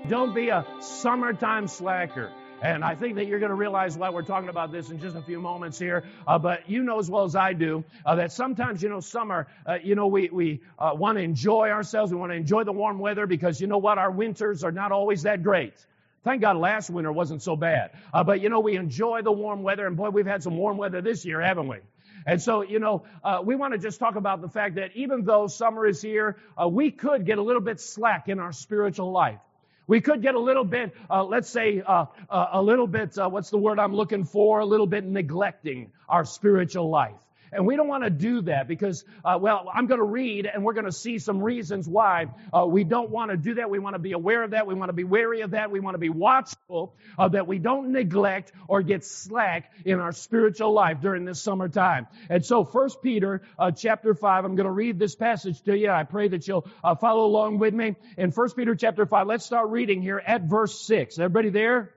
Don't be a summertime slacker. And I think that you're going to realize why we're talking about this in just a few moments here. But you know as well as I do that sometimes, summer, we want to enjoy ourselves. We want to enjoy the warm weather because you know what? Our winters are not always that great. Thank God last winter wasn't so bad. But we enjoy the warm weather. And boy, we've had some warm weather this year, haven't we? And so, we want to just talk about the fact that even though summer is here, we could get a little bit slack in our spiritual life. We could get a little bit, what's the word I'm looking for? A little bit neglecting our spiritual life. And we don't want to do that because, I'm going to read and we're going to see some reasons why we don't want to do that. We want to be aware of that. We want to be wary of that. We want to be watchful that we don't neglect or get slack in our spiritual life during this summertime. And so 1 Peter chapter 5, I'm going to read this passage to you. I pray that you'll follow along with me. In 1 Peter chapter 5, let's start reading here at verse 6. Everybody there?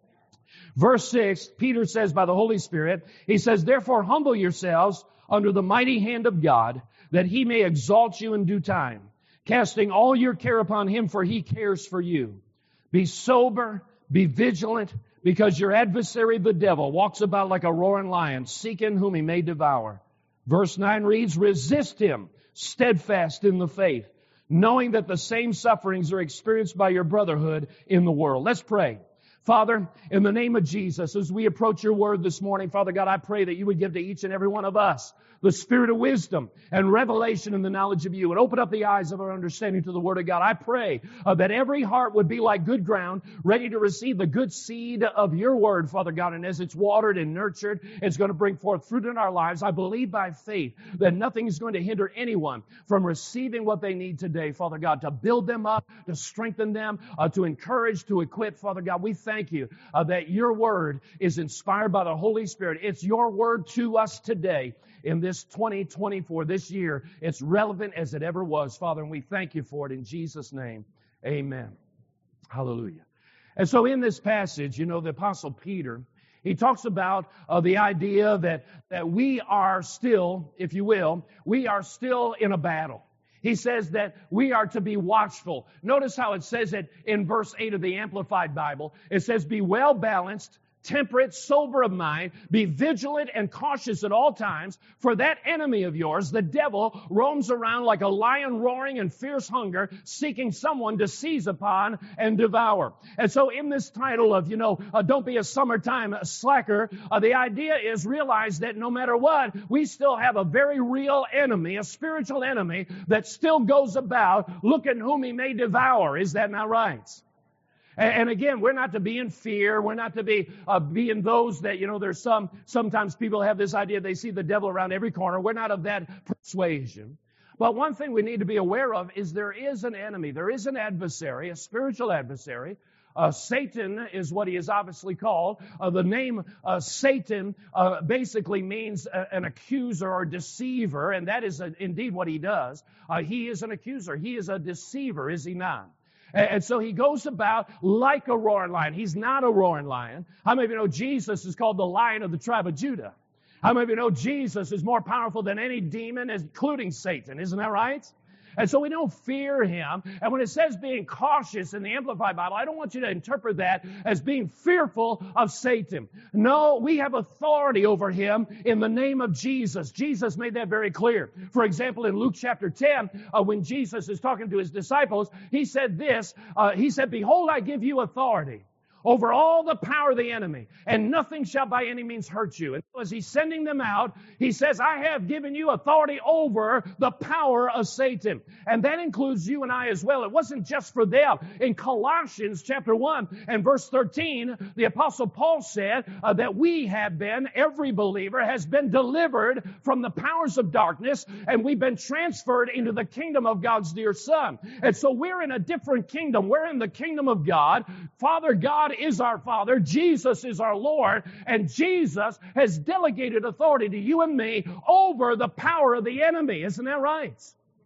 Verse 6, Peter says by the Holy Spirit, he says, "Therefore humble yourselves under the mighty hand of God, that he may exalt you in due time, casting all your care upon him, for he cares for you. Be sober, be vigilant, because your adversary the devil walks about like a roaring lion, seeking whom he may devour." Verse 9 reads, "Resist him, steadfast in the faith, knowing that the same sufferings are experienced by your brotherhood in the world." Let's pray. Father, in the name of Jesus, as we approach your word this morning, Father God, I pray that you would give to each and every one of us the spirit of wisdom and revelation in the knowledge of you, and open up the eyes of our understanding to the word of God. I pray that every heart would be like good ground, ready to receive the good seed of your word, Father God. And as it's watered and nurtured, it's going to bring forth fruit in our lives. I believe by faith that nothing is going to hinder anyone from receiving what they need today, Father God, to build them up, to strengthen them, to encourage, to equip, Father God. We thank you that your word is inspired by the Holy Spirit. It's your word to us today in this 2024, this year. It's relevant as it ever was, Father, and we thank you for it in Jesus' name. Amen. Hallelujah. And so in this passage, the Apostle Peter, he talks about the idea that we are still, if you will, we are still in a battle. He says that we are to be watchful. Notice how it says it in verse 8 of the Amplified Bible. It says, "Be well balanced, temperate, sober of mind, be vigilant and cautious at all times, for that enemy of yours, the devil, roams around like a lion roaring in fierce hunger, seeking someone to seize upon and devour." And so in this title of, don't be a summertime slacker, the idea is realize that no matter what, we still have a very real enemy, a spiritual enemy that still goes about looking whom he may devour. Is that not right? And again, we're not to be in fear. We're not to be being those that, there's sometimes people have this idea they see the devil around every corner. We're not of that persuasion. But one thing we need to be aware of is there is an enemy. There is an adversary, a spiritual adversary. Satan is what he is obviously called. The name Satan basically means an accuser or deceiver, and that is indeed what he does. He is an accuser. He is a deceiver, is he not? And so he goes about like a roaring lion. He's not a roaring lion. How many of you know Jesus is called the Lion of the tribe of Judah? How many of you know Jesus is more powerful than any demon, including Satan? Isn't that right? And so we don't fear him. And when it says being cautious in the Amplified Bible, I don't want you to interpret that as being fearful of Satan. No, we have authority over him in the name of Jesus. Jesus made that very clear. For example, in Luke chapter 10, when Jesus is talking to his disciples, he said this, he said, "Behold, I give you authority over all the power of the enemy, and nothing shall by any means hurt you." And as he's sending them out, he says, "I have given you authority over the power of Satan." And that includes you and I as well. It wasn't just for them. In Colossians chapter 1 and verse 13, the Apostle Paul said that we have been, every believer has been delivered from the powers of darkness, and we've been transferred into the kingdom of God's dear Son. And so we're in a different kingdom. We're in the kingdom of God. Father God is our Father. Jesus is our Lord. And Jesus has delegated authority to you and me over the power of the enemy. Isn't that right?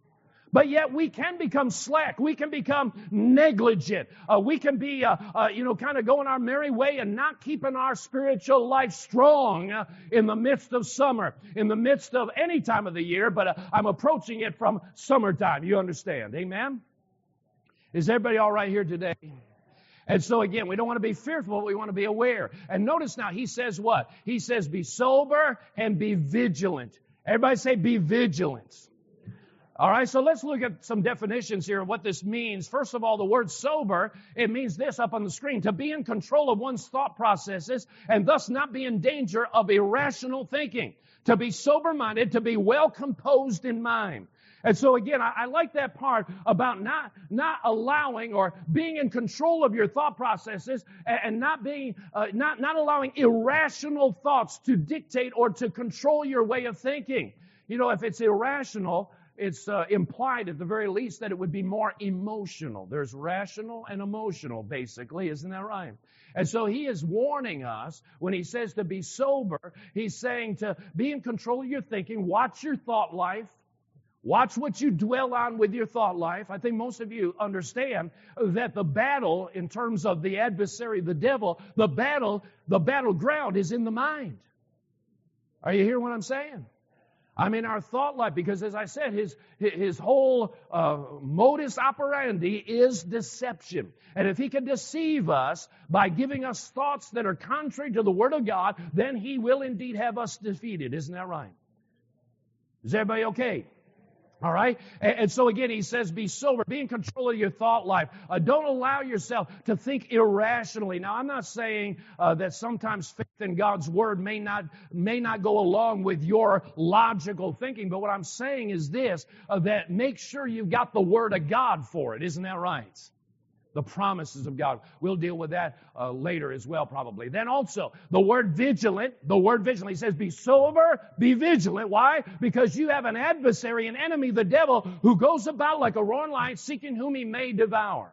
But yet we can become slack. We can become negligent. We can be, kind of going our merry way and not keeping our spiritual life strong in the midst of summer, in the midst of any time of the year. But I'm approaching it from summertime. You understand? Amen? Is everybody all right here today? And so again, we don't want to be fearful, we want to be aware. And notice now, he says what? He says, be sober and be vigilant. Everybody say, be vigilant. All right, so let's look at some definitions here of what this means. First of all, the word sober, it means this up on the screen: to be in control of one's thought processes and thus not be in danger of irrational thinking. To be sober-minded, to be well composed in mind. And so again, I like that part about not allowing or being in control of your thought processes and not allowing irrational thoughts to dictate or to control your way of thinking. You know, if it's irrational, it's implied at the very least that it would be more emotional. There's rational and emotional, basically. Isn't that right? And so he is warning us when he says to be sober. He's saying to be in control of your thinking. Watch your thought life. Watch what you dwell on with your thought life. I think most of you understand that the battle, in terms of the adversary, the devil, the battleground is in the mind. Are you hearing what I'm saying? I mean, our thought life, because as I said, his whole modus operandi is deception. And if he can deceive us by giving us thoughts that are contrary to the Word of God, then he will indeed have us defeated. Isn't that right? Is everybody okay? All right? And so again, he says, be sober, be in control of your thought life. Don't allow yourself to think irrationally. Now, I'm not saying that sometimes faith in God's Word may not go along with your logical thinking, but what I'm saying is this, that make sure you've got the Word of God for it. Isn't that right? The promises of God. We'll deal with that later as well, probably. Then also, the word vigilant, he says, be sober, be vigilant. Why? Because you have an adversary, an enemy, the devil, who goes about like a roaring lion, seeking whom he may devour.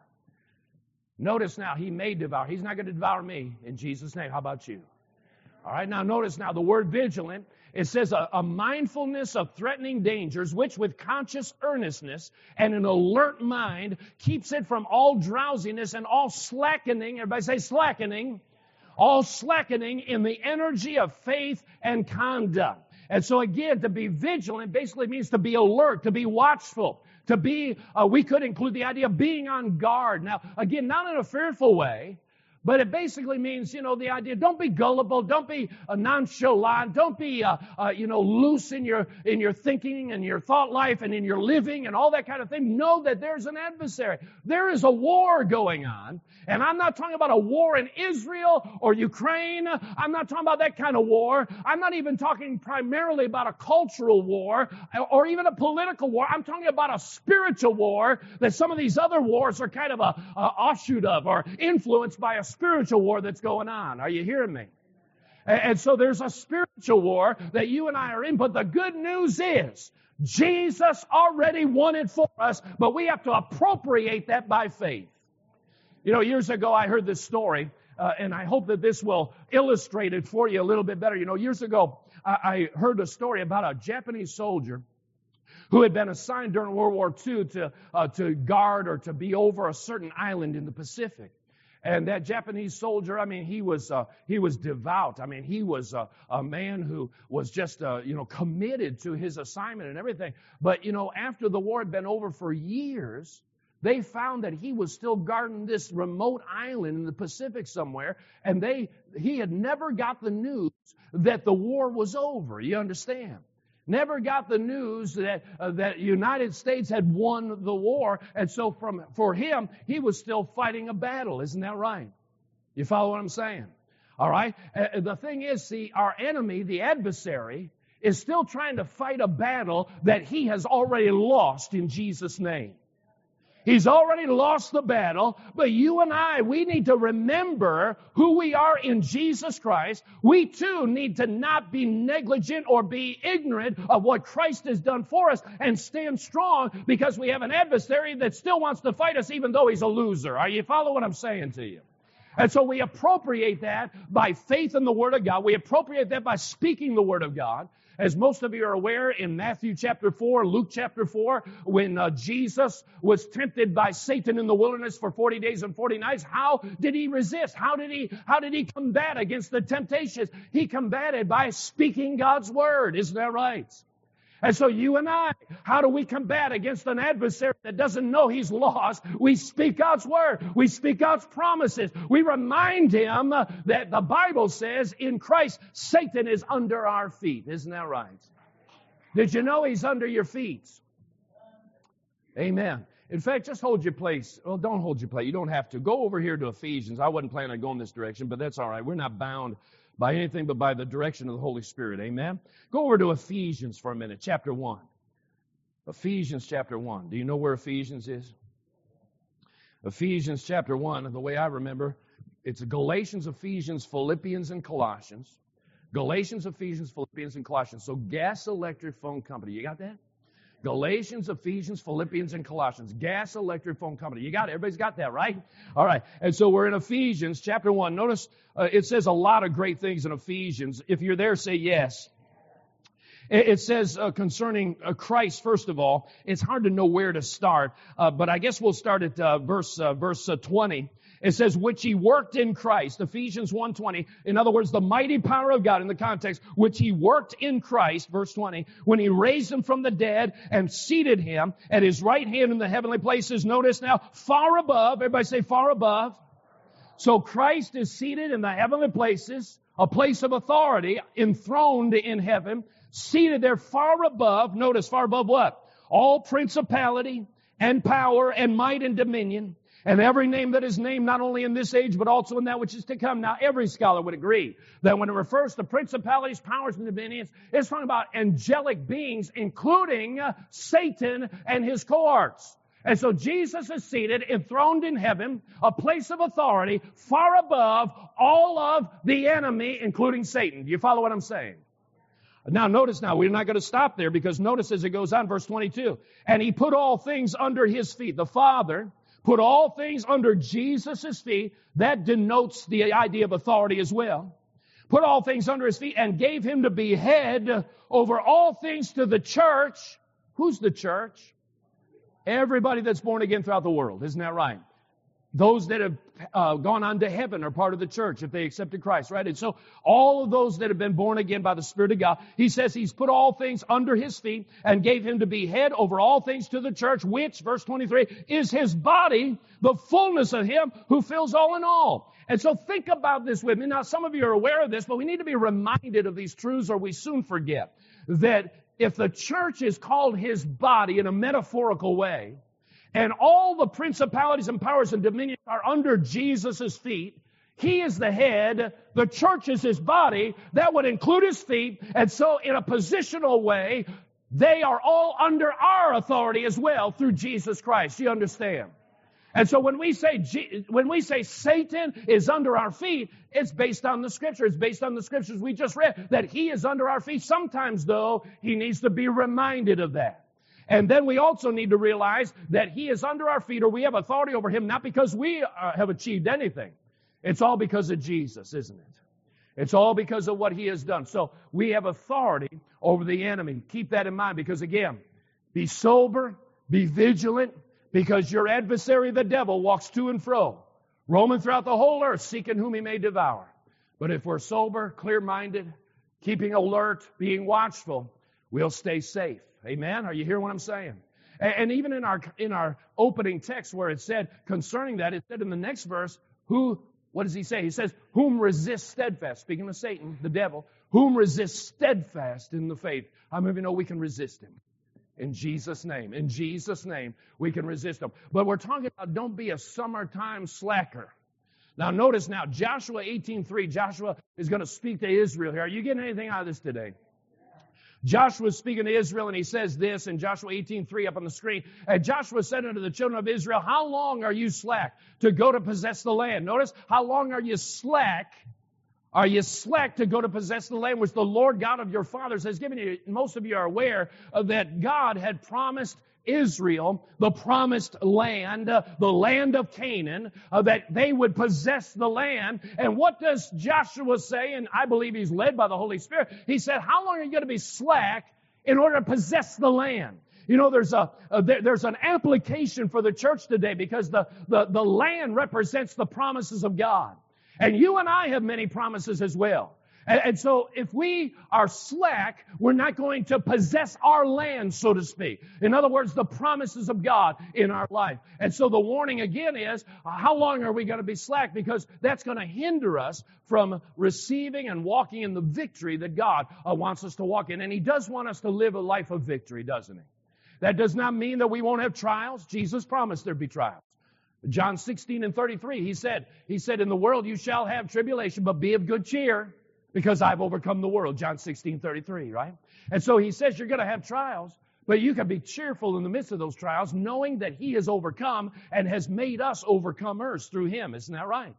Notice now, he may devour. He's not going to devour me in Jesus' name. How about you? All right, now notice now, the word vigilant, it says a mindfulness of threatening dangers, which with conscious earnestness and an alert mind keeps it from all drowsiness and all slackening. Everybody say slackening. All slackening in the energy of faith and conduct. And so again, to be vigilant basically means to be alert, to be watchful, to be, we could include the idea of being on guard. Now, again, not in a fearful way, but it basically means, the idea, don't be gullible, don't be nonchalant, don't be, loose in your thinking and your thought life and in your living and all that kind of thing. Know that there's an adversary. There is a war going on. And I'm not talking about a war in Israel or Ukraine. I'm not talking about that kind of war. I'm not even talking primarily about a cultural war or even a political war. I'm talking about a spiritual war that some of these other wars are kind of a offshoot of or influenced by a spiritual war that's going on. Are you hearing me? And so there's a spiritual war that you and I are in, but the good news is Jesus already won it for us, but we have to appropriate that by faith. Years ago I heard this story, and I hope that this will illustrate it for you a little bit better. Years ago I heard a story about a Japanese soldier who had been assigned during World War II to guard or to be over a certain island in the Pacific. And that Japanese soldier, he was devout. He was a man who was just, committed to his assignment and everything. But, after the war had been over for years, they found that he was still guarding this remote island in the Pacific somewhere, and he had never got the news that the war was over. You understand? Never got the news that the United States had won the war, and so for him, he was still fighting a battle. Isn't that right? You follow what I'm saying? All right? The thing is, see, our enemy, the adversary, is still trying to fight a battle that he has already lost in Jesus' name. He's already lost the battle, but you and I, we need to remember who we are in Jesus Christ. We too need to not be negligent or be ignorant of what Christ has done for us and stand strong because we have an adversary that still wants to fight us even though he's a loser. Are you following what I'm saying to you? And so we appropriate that by faith in the Word of God. We appropriate that by speaking the Word of God. As most of you are aware, in Matthew chapter 4, Luke chapter 4, when Jesus was tempted by Satan in the wilderness for 40 days and 40 nights, how did he resist? How did he combat against the temptations? He combated by speaking God's Word. Isn't that right? And so you and I, how do we combat against an adversary that doesn't know he's lost? We speak God's word. We speak God's promises. We remind him that the Bible says in Christ, Satan is under our feet. Isn't that right? Did you know he's under your feet? Amen. In fact, just hold your place. Well, don't hold your place. You don't have to. Go over here to Ephesians. I wasn't planning on going this direction, but that's all right. We're not bound by anything but by the direction of the Holy Spirit. Amen? Go over to Ephesians for a minute, chapter 1. Ephesians chapter 1. Do you know where Ephesians is? Ephesians chapter 1, and the way I remember, it's Galatians, Ephesians, Philippians, and Colossians. Galatians, Ephesians, Philippians, and Colossians. So Gas Electric Phone Company. You got that? Galatians, Ephesians, Philippians, and Colossians. Gas Electric Phone Company. You got it? Everybody's got that, right? All right. And so we're in Ephesians chapter 1. Notice it says a lot of great things in Ephesians. If you're there, say yes. It says concerning Christ, first of all, it's hard to know where to start, but I guess we'll start at verse 20. It says, which he worked in Christ, Ephesians 1:20. In other words, the mighty power of God in the context, which he worked in Christ, verse 20, when he raised him from the dead and seated him at his right hand in the heavenly places. Notice now, far above, everybody say far above. So Christ is seated in the heavenly places, a place of authority, enthroned in heaven, seated there far above. Notice far above what? All principality and power and might and dominion, and every name that is named, not only in this age, but also in that which is to come. Now, every scholar would agree that when it refers to principalities, powers, and dominions, it's talking about angelic beings, including Satan and his cohorts. And so Jesus is seated, enthroned in heaven, a place of authority, far above all of the enemy, including Satan. Do you follow what I'm saying? Now, notice now, we're not going to stop there, because notice as it goes on, verse 22, and he put all things under his feet. The Father put all things under Jesus' feet. That denotes the idea of authority as well. Put all things under his feet and gave him to be head over all things to the church. Who's the church? Everybody that's born again throughout the world. Isn't that right? Those that have gone on to heaven are part of the church if they accepted Christ, right? And so all of those that have been born again by the Spirit of God, he says he's put all things under his feet and gave him to be head over all things to the church, which, verse 23, is his body, the fullness of him who fills all in all. And so think about this with me. Now, some of you are aware of this, but we need to be reminded of these truths or we soon forget that if the church is called his body in a metaphorical way, and all the principalities and powers and dominions are under Jesus' feet, he is the head, the church is his body, that would include his feet, and so in a positional way, they are all under our authority as well through Jesus Christ. You understand? And so when we say Satan is under our feet, it's based on the Scripture. It's based on the Scriptures we just read, that he is under our feet. Sometimes, though, he needs to be reminded of that. And then we also need to realize that he is under our feet, or we have authority over him, not because we have achieved anything. It's all because of Jesus, isn't it? It's all because of what he has done. So we have authority over the enemy. Keep that in mind, because again, be sober, be vigilant, because your adversary, the devil, walks to and fro, roaming throughout the whole earth, seeking whom he may devour. But if we're sober, clear-minded, keeping alert, being watchful, we'll stay safe. Amen? Are you hearing what I'm saying? And even in our opening text where it said concerning that, it said in the next verse, what does he say? He says, whom resist steadfast. Speaking of Satan, the devil, whom resist steadfast in the faith. How many of you know we can resist him? In Jesus' name. In Jesus' name, we can resist him. But we're talking about don't be a summertime slacker. Now notice now, Joshua 18:3, Joshua is going to speak to Israel here. Are you getting anything out of this today? Joshua is speaking to Israel, and he says this in Joshua 18:3 up on the screen. And Joshua said unto the children of Israel, how long are you slack to go to possess the land? Notice, how long are you slack? Are you slack to go to possess the land which the Lord God of your fathers has given you? Most of you are aware of that God had promised Israel, the promised land, the land of Canaan, that they would possess the land. And what does Joshua say? And I believe he's led by the Holy Spirit. He said, how long are you going to be slack in order to possess the land? You know, there's an application for the church today, because the land represents the promises of God. And you and I have many promises as well. And so if we are slack, we're not going to possess our land, so to speak. In other words, the promises of God in our life. And so the warning again is, how long are we going to be slack? Because that's going to hinder us from receiving and walking in the victory that God wants us to walk in. And He does want us to live a life of victory, doesn't He? That does not mean that we won't have trials. Jesus promised there'd be trials. John 16:33, He said, in the world you shall have tribulation, but be of good cheer, because I've overcome the world. John 16:33, right? And so He says you're going to have trials, but you can be cheerful in the midst of those trials, knowing that He has overcome and has made us overcomers through Him. Isn't that right?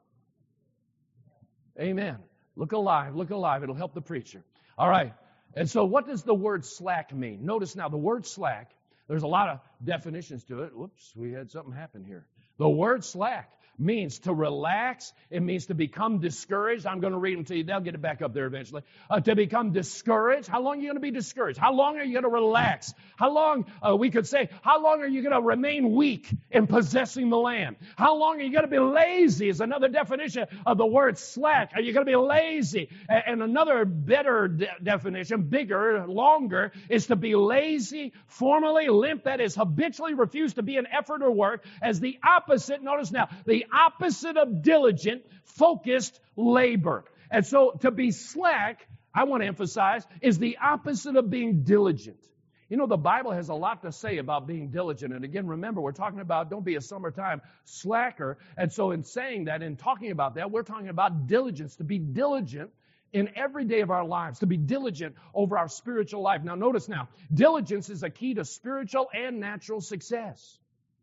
Amen. Look alive, look alive. It'll help the preacher. All right. And so what does the word slack mean? Notice now, the word slack, there's a lot of definitions to it. Whoops, we had something happen here. The word slack means to relax. It means to become discouraged. I'm going to read them to you. They'll get it back up there eventually. To become discouraged. How long are you going to be discouraged? How long are you going to relax? How long, we could say, how long are you going to remain weak in possessing the land? How long are you going to be lazy is another definition of the word slack. Are you going to be lazy? And another better definition, bigger, longer, is to be lazy, formally limp, that is habitually refuse to be in effort or work, as the opposite, notice now, the opposite of diligent, focused labor. And so to be slack, I want to emphasize, is the opposite of being diligent. You know, the Bible has a lot to say about being diligent. And again, remember, we're talking about don't be a summertime slacker. And so in saying that, in talking about that, we're talking about diligence, to be diligent in every day of our lives, to be diligent over our spiritual life. Now, notice now, diligence is a key to spiritual and natural success.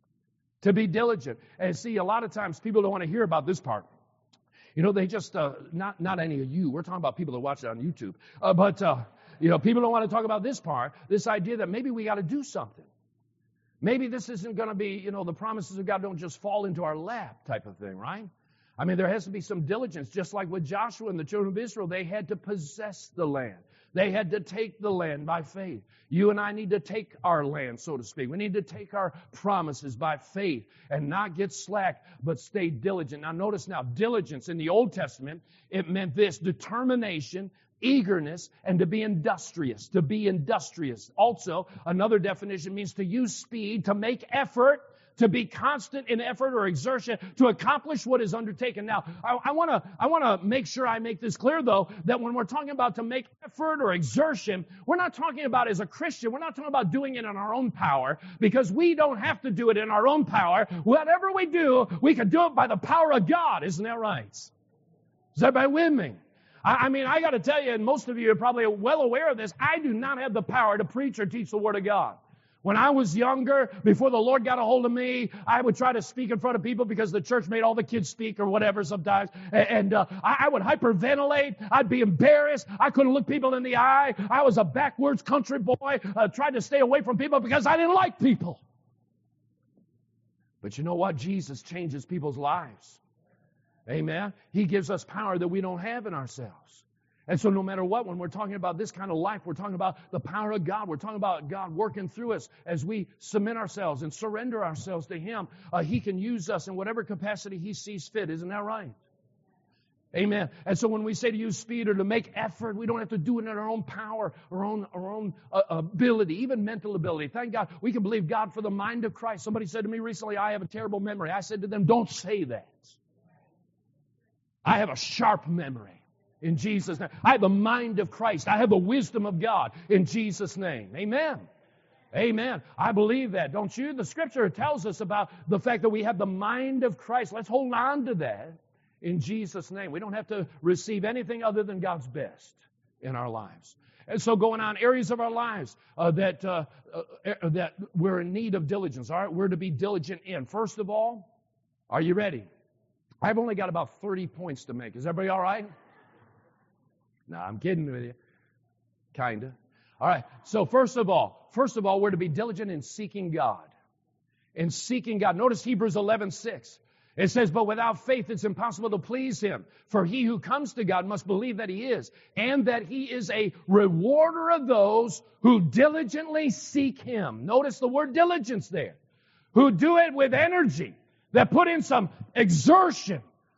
To be diligent. And see, a lot of times people don't want to hear about this part. You know, they just, not any of you. We're talking about people that watch it on YouTube. But people don't want to talk about this part, this idea that maybe we got to do something. Maybe this isn't going to be, the promises of God don't just fall into our lap type of thing, right? I mean, there has to be some diligence, just like with Joshua and the children of Israel. They had to possess the land. They had to take the land by faith. You and I need to take our land, so to speak. We need to take our promises by faith and not get slack, but stay diligent. Now, notice now, diligence in the Old Testament, it meant this: determination, eagerness, and to be industrious. To be industrious. Also, another definition means to use speed, to make effort, to be constant in effort or exertion to accomplish what is undertaken. Now, I want to make sure I make this clear, though, that when we're talking about to make effort or exertion, we're not talking about, as a Christian, we're not talking about doing it in our own power, because we don't have to do it in our own power. Whatever we do, we can do it by the power of God. Isn't that right? Is everybody with me? I mean, I got to tell you, and most of you are probably well aware of this, I do not have the power to preach or teach the Word of God. When I was younger, before the Lord got a hold of me, I would try to speak in front of people because the church made all the kids speak or whatever sometimes. And I would hyperventilate. I'd be embarrassed. I couldn't look people in the eye. I was a backwards country boy, tried to stay away from people because I didn't like people. But you know what? Jesus changes people's lives. Amen. He gives us power that we don't have in ourselves. And so no matter what, when we're talking about this kind of life, we're talking about the power of God. We're talking about God working through us as we submit ourselves and surrender ourselves to Him. He can use us in whatever capacity He sees fit. Isn't that right? Amen. And so when we say to use speed or to make effort, we don't have to do it in our own power, our own ability, even mental ability. Thank God we can believe God for the mind of Christ. Somebody said to me recently, I have a terrible memory. I said to them, don't say that. I have a sharp memory. In Jesus' name. I have the mind of Christ. I have the wisdom of God in Jesus' name. Amen. Amen. I believe that, don't you? The Scripture tells us about the fact that we have the mind of Christ. Let's hold on to that in Jesus' name. We don't have to receive anything other than God's best in our lives. And so going on, areas of our lives that we're in need of diligence. All right, we're to be diligent in. First of all, are you ready? I've only got about 30 points to make. Is everybody all right? No, I'm kidding with you. Kinda. All right. So first of all, we're to be diligent in seeking God. In seeking God. Notice Hebrews 11:6. It says, but without faith it's impossible to please Him. For he who comes to God must believe that He is, and that He is a rewarder of those who diligently seek Him. Notice the word diligence there. Who do it with energy. That put in some exertion.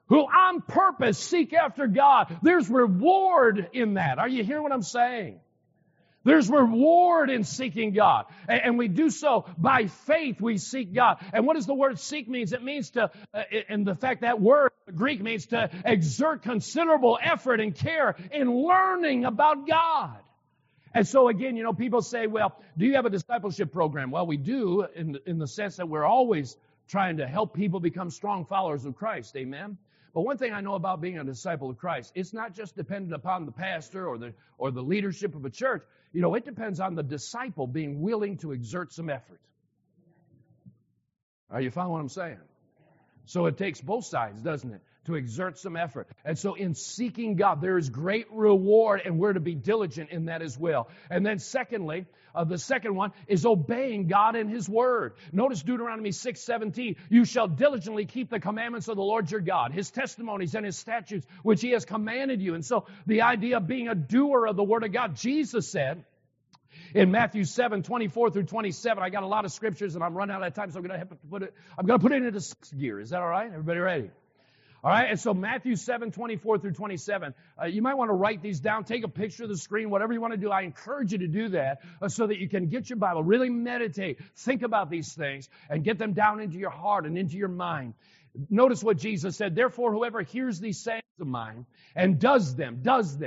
who on purpose seek after God. There's reward in that. Are you hearing what I'm saying? There's reward in seeking God. And we do so by faith we seek God. And what does the word seek means? It means to, and the fact that word, Greek, means to exert considerable effort and care in learning about God. And so again, people say, well, do you have a discipleship program? Well, we do in the sense that we're always trying to help people become strong followers of Christ. Amen? But one thing I know about being a disciple of Christ, it's not just dependent upon the pastor or the leadership of a church. It depends on the disciple being willing to exert some effort. Are you following what I'm saying? So it takes both sides, doesn't it, to exert some effort. And so in seeking God, there is great reward, and we're to be diligent in that as well. And then secondly, the second one is obeying God and His Word. Notice Deuteronomy 6:17. You shall diligently keep the commandments of the Lord your God, His testimonies and His statutes, which He has commanded you. And so the idea of being a doer of the Word of God, Jesus said, in Matthew 7:24 through 27, I got a lot of scriptures and I'm running out of time, so I'm going to put it into sixth gear. Is that all right? Everybody ready? All right, and so Matthew 7:24 through 27, you might want to write these down, take a picture of the screen, whatever you want to do. I encourage you to do that so that you can get your Bible, really meditate, think about these things, and get them down into your heart and into your mind. Notice what Jesus said, therefore whoever hears these sayings of mine and does them,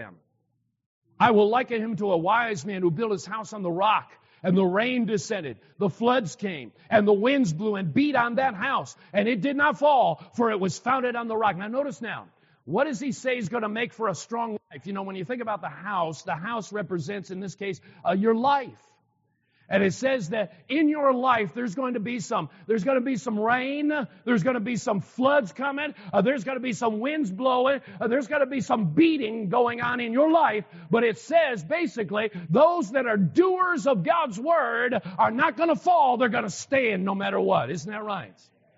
I will liken him to a wise man who built his house on the rock. And the rain descended, the floods came, and the winds blew and beat on that house. And it did not fall, for it was founded on the rock. Now notice now, what does he say is going to make for a strong life? When you think about the house represents, in this case, your life. And it says that in your life, there's going to be some rain, there's going to be some floods coming, there's going to be some winds blowing, there's going to be some beating going on in your life. But it says, basically, those that are doers of God's Word are not going to fall, they're going to stand no matter what. Isn't that right?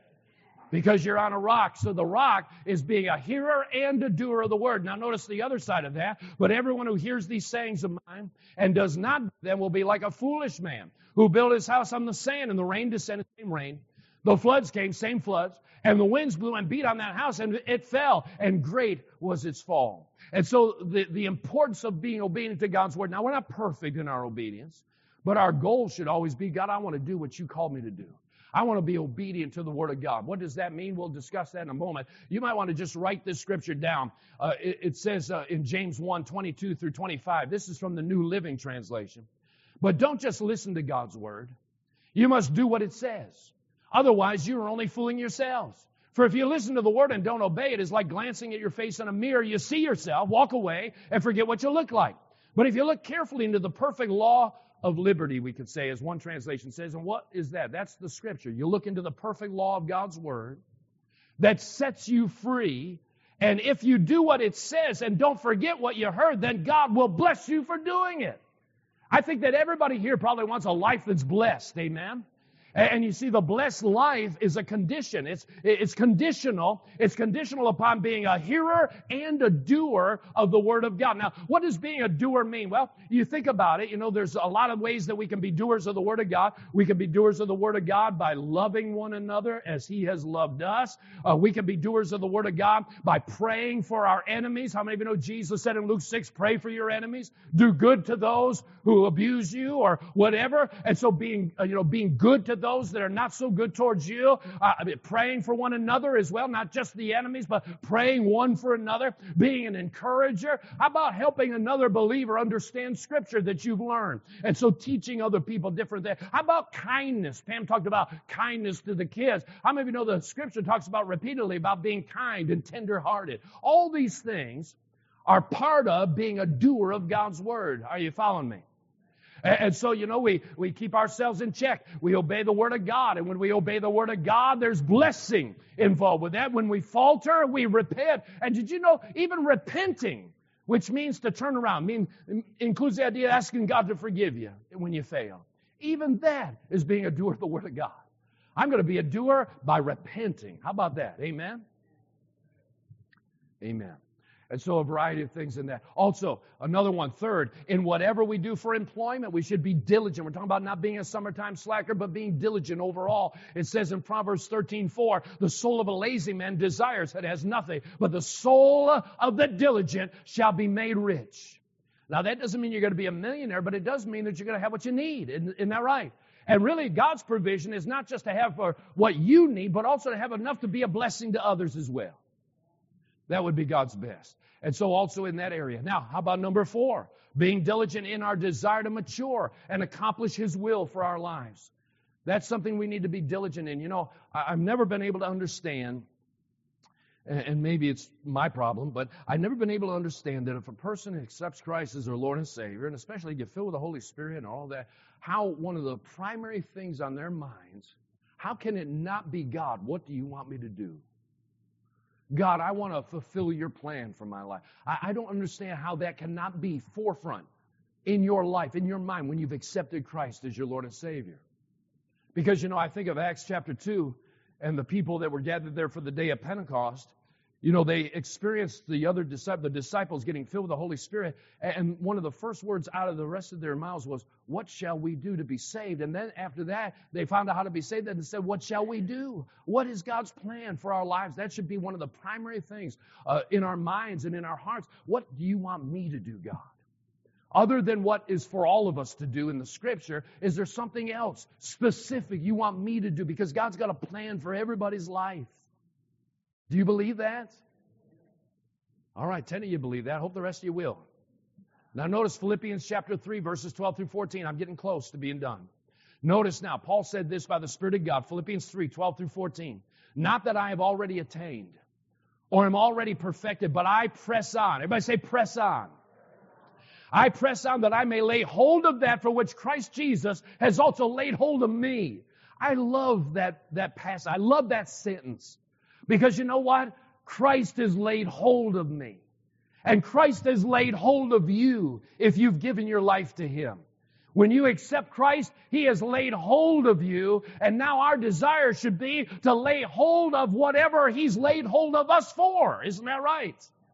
Because you're on a rock. So the rock is being a hearer and a doer of the Word. Now notice the other side of that. But everyone who hears these sayings of mine and does not do them will be like a foolish man who built his house on the sand, and the rain descended, same rain. The floods came, same floods. And the winds blew and beat on that house, and it fell, and great was its fall. And so the importance of being obedient to God's Word. Now we're not perfect in our obedience, but our goal should always be, God, I want to do what you called me to do. I want to be obedient to the Word of God. What does that mean? We'll discuss that in a moment. You might want to just write this scripture down. It says in James 1:22 through 25. This is from the New Living Translation. But don't just listen to God's Word. You must do what it says. Otherwise, you are only fooling yourselves. For if you listen to the Word and don't obey it, it's like glancing at your face in a mirror. You see yourself, walk away, and forget what you look like. But if you look carefully into the perfect law of liberty, we could say, as one translation says. And what is that? That's the Scripture. You look into the perfect law of God's Word that sets you free. And if you do what it says and don't forget what you heard, then God will bless you for doing it. I think that everybody here probably wants a life that's blessed. Amen? And you see, the blessed life is a condition. It's conditional. It's conditional upon being a hearer and a doer of the Word of God. Now, what does being a doer mean? Well, you think about it. There's a lot of ways that we can be doers of the Word of God. We can be doers of the Word of God by loving one another as He has loved us. We can be doers of the Word of God by praying for our enemies. How many of you know Jesus said in Luke 6, pray for your enemies? Do good to those who abuse you or whatever. And so being good to those that are not so good towards you, praying for one another as well, not just the enemies, but praying one for another, being an encourager. How about helping another believer understand Scripture that you've learned? And so teaching other people different things. How about kindness? Pam talked about kindness to the kids. How many of you know the Scripture talks about repeatedly about being kind and tender-hearted? All these things are part of being a doer of God's Word. Are you following me? And so, we keep ourselves in check. We obey the Word of God. And when we obey the Word of God, there's blessing involved with that. When we falter, we repent. And did you know, even repenting, which means to turn around, includes the idea of asking God to forgive you when you fail. Even that is being a doer of the Word of God. I'm going to be a doer by repenting. How about that? Amen? Amen. And so a variety of things in that. Also, another one, third, in whatever we do for employment, we should be diligent. We're talking about not being a summertime slacker, but being diligent overall. It says in Proverbs 13:4, the soul of a lazy man desires that has nothing, but the soul of the diligent shall be made rich. Now, that doesn't mean you're going to be a millionaire, but it does mean that you're going to have what you need. Isn't that right? And really, God's provision is not just to have for what you need, but also to have enough to be a blessing to others as well. That would be God's best. And so also in that area. Now, how about number 4? Being diligent in our desire to mature and accomplish His will for our lives. That's something we need to be diligent in. You know, I've never been able to understand, and maybe it's my problem, but I've never been able to understand that if a person accepts Christ as their Lord and Savior, and especially get filled with the Holy Spirit and all that, how one of the primary things on their minds, how can it not be, God, what do you want me to do? God, I want to fulfill your plan for my life. I don't understand how that cannot be forefront in your life, in your mind, when you've accepted Christ as your Lord and Savior. Because, you know, I think of Acts chapter 2 and the people that were gathered there for the day of Pentecost. You know, they experienced the disciples getting filled with the Holy Spirit, and one of the first words out of the rest of their mouths was, what shall we do to be saved? And then after that, they found out how to be saved, and they said, what shall we do? What is God's plan for our lives? That should be one of the primary things in our minds and in our hearts. What do you want me to do, God? Other than what is for all of us to do in the Scripture, is there something else specific you want me to do? Because God's got a plan for everybody's life. Do you believe that? All right, 10 of you believe that. I hope the rest of you will. Now notice Philippians chapter 3, verses 12 through 14. I'm getting close to being done. Notice now, Paul said this by the Spirit of God, Philippians 3, 12 through 14. Not that I have already attained or am already perfected, but I press on. Everybody say press on. I press on that I may lay hold of that for which Christ Jesus has also laid hold of me. I love that passage. I love that sentence. Because you know what? Christ has laid hold of me. And Christ has laid hold of you if you've given your life to Him. When you accept Christ, He has laid hold of you. And now our desire should be to lay hold of whatever He's laid hold of us for. Isn't that right?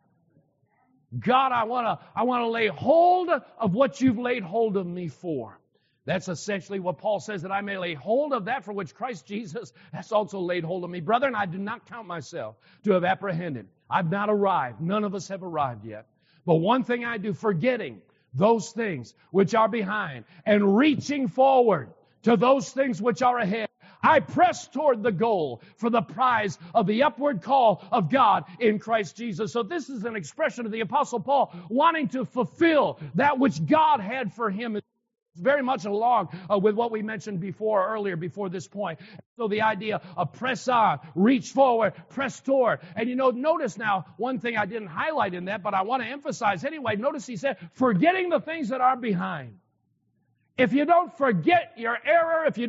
God, I want to lay hold of what you've laid hold of me for. That's essentially what Paul says, that I may lay hold of that for which Christ Jesus has also laid hold of me. Brethren, I do not count myself to have apprehended. I've not arrived. None of us have arrived yet. But one thing I do, forgetting those things which are behind and reaching forward to those things which are ahead, I press toward the goal for the prize of the upward call of God in Christ Jesus. So this is an expression of the Apostle Paul wanting to fulfill that which God had for him. Very much along with what we mentioned earlier before this point. So the idea of press on, reach forward, press toward. And you know, notice now, one thing I didn't highlight in that, but I want to emphasize anyway. Notice he said, forgetting the things that are behind. If you don't forget your error, if you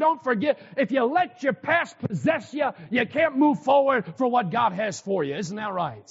let your past possess you, you can't move forward for what God has for you. Isn't that right?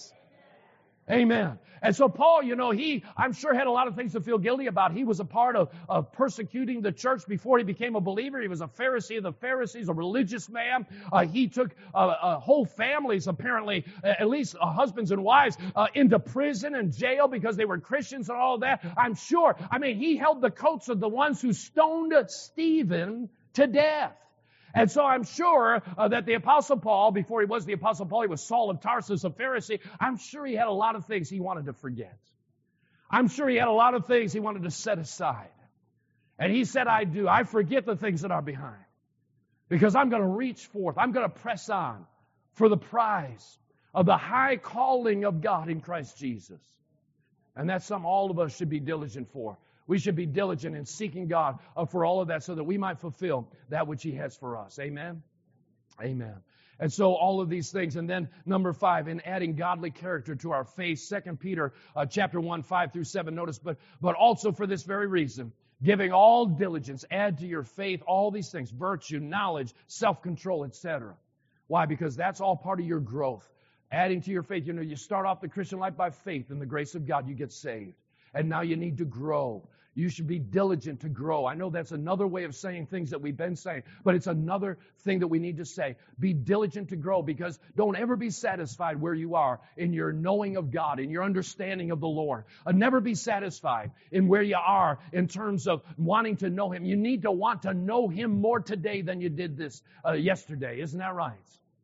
Amen. And so Paul, you know, I'm sure had a lot of things to feel guilty about. He was a part of persecuting the church before he became a believer. He was a Pharisee of the Pharisees, a religious man. He took whole families, apparently, at least husbands and wives, into prison and jail because they were Christians and all that. I'm sure. I mean, he held the coats of the ones who stoned Stephen to death. And so I'm sure that the Apostle Paul, before he was the Apostle Paul, he was Saul of Tarsus, a Pharisee. I'm sure he had a lot of things he wanted to forget. I'm sure he had a lot of things he wanted to set aside. And he said, I forget the things that are behind. Because I'm going to reach forth. I'm going to press on for the prize of the high calling of God in Christ Jesus. And that's something all of us should be diligent for. We should be diligent in seeking God for all of that so that we might fulfill that which He has for us. Amen? Amen. And so all of these things. And then number 5, in adding godly character to our faith, 2 Peter chapter 1, 5 through 7. Notice, but also for this very reason, giving all diligence, add to your faith all these things, virtue, knowledge, self-control, etc. Why? Because that's all part of your growth. Adding to your faith. You know, you start off the Christian life by faith in the grace of God. You get saved. And now you need to grow. You should be diligent to grow. I know that's another way of saying things that we've been saying, but it's another thing that we need to say. Be diligent to grow, because don't ever be satisfied where you are in your knowing of God, in your understanding of the Lord. Never be satisfied in where you are in terms of wanting to know Him. You need to want to know Him more today than you did this yesterday. Isn't that right?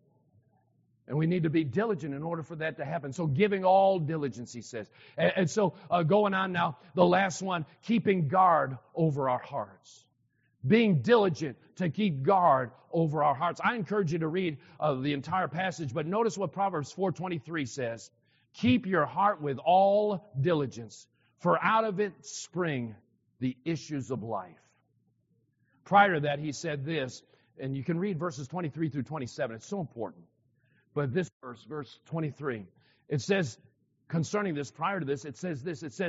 And we need to be diligent in order for that to happen. So giving all diligence, he says. And so going on now, the last one, keeping guard over our hearts. Being diligent to keep guard over our hearts. I encourage you to read the entire passage, but notice what Proverbs 4:23 says. Keep your heart with all diligence, for out of it spring the issues of life. Prior to that, he said this, and you can read verses 23 through 27. It's so important. But this verse 23, it says concerning this, prior to this, it says this. It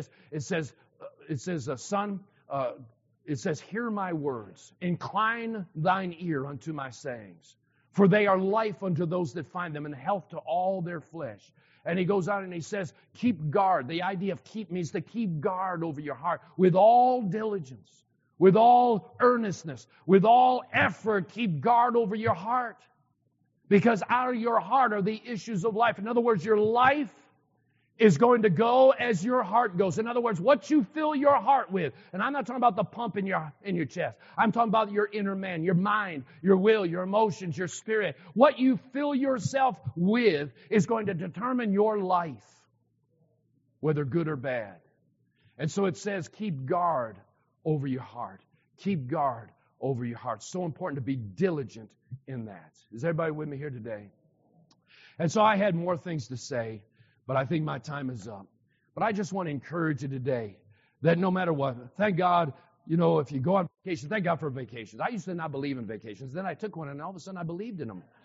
says, son, it says, hear my words, incline thine ear unto my sayings, for they are life unto those that find them, and health to all their flesh. And he goes on and he says, keep guard. The idea of keep means to keep guard over your heart with all diligence, with all earnestness, with all effort. Keep guard over your heart. Because out of your heart are the issues of life. In other words, your life is going to go as your heart goes. In other words, what you fill your heart with. And I'm not talking about the pump in your chest. I'm talking about your inner man, your mind, your will, your emotions, your spirit. What you fill yourself with is going to determine your life, whether good or bad. And so it says, keep guard over your heart. Keep guard over your heart. So important to be diligent in that. Is everybody with me here today? And so I had more things to say, but I think my time is up. But I just want to encourage you today that no matter what, thank God, if you go on vacation, thank God for vacations. I used to not believe in vacations. Then I took one, and all of a sudden I believed in them.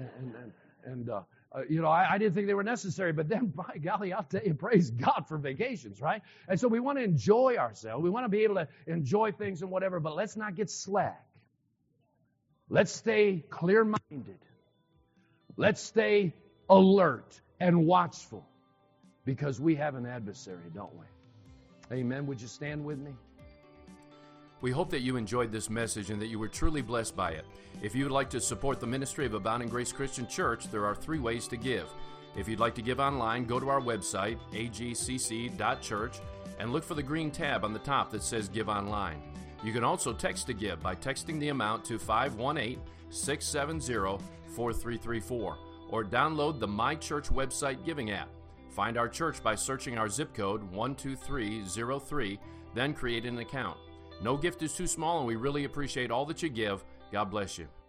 I didn't think they were necessary, but then, by golly, I'll tell you, praise God for vacations, right? And so we want to enjoy ourselves. We want to be able to enjoy things and whatever, but let's not get slack. Let's stay clear-minded. Let's stay alert and watchful, because we have an adversary, don't we? Amen. Would you stand with me? We hope that you enjoyed this message and that you were truly blessed by it. If you would like to support the ministry of Abounding Grace Christian Church, there are 3 ways to give. If you'd like to give online, go to our website, agcc.church, and look for the green tab on the top that says Give Online. You can also text to give by texting the amount to 518-670-4334, or download the My Church website giving app. Find our church by searching our zip code 12303, then create an account. No gift is too small, and we really appreciate all that you give. God bless you.